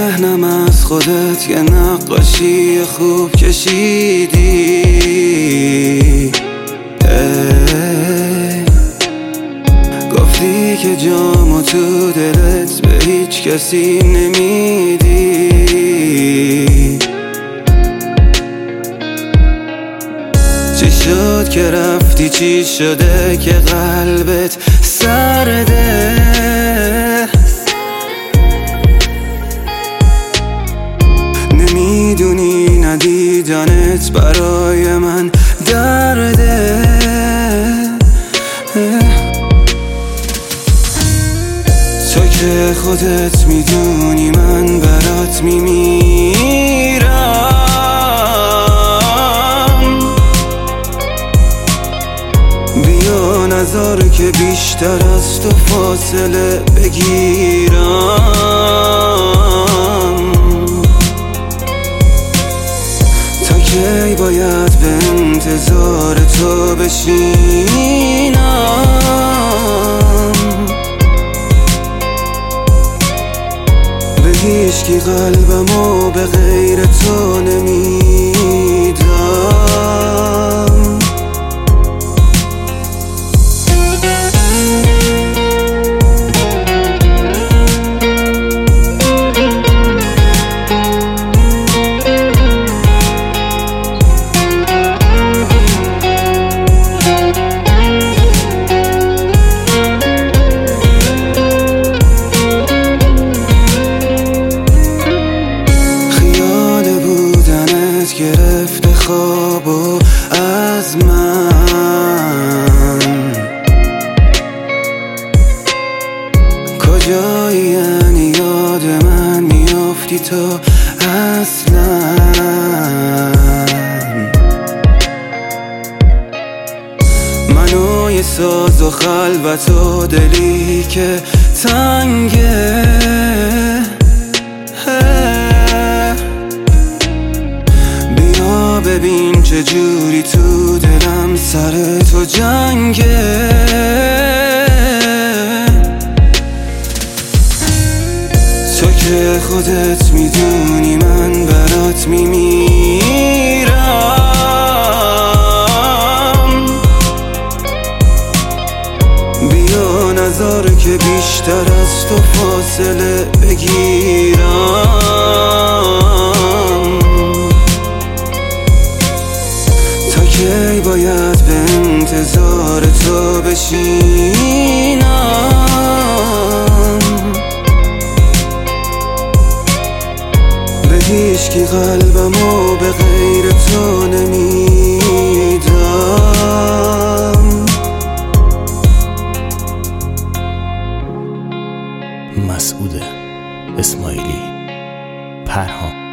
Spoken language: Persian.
ذهنم از خودت یه نقاشی خوب کشیدی. گفتی که جامو تو دلت به هیچ کسی نمیدی. چی شد که رفتی؟ چی شده که قلبت سرده؟ نمیدونی ندیدنت برای من درده. تو که خودت میدونی من برات میمیرم. بیا نذار که بیشتر از تو فاصله بگیرم. تا کی باید به انتظار تو بشینم؟ به هیچکی قلبمو به غیر تو نمیدم. گرفته خوابو از من. کجایی یعنی یاد من میافتی تو اصلا؟ منو یه ساز و خلوت و دلی که تنگه. ببین چه جوری تو دلم سر تو جنگه. تو که خودت میدونی من برات میمیرم. بیا نذار که بیشتر از تو فاصله بگیرم. کی باید به انتظار تو بشینم؟ به هیچکی قلبمو به غیر تو نمیدم. مسعود اسماعیلی، پرهام.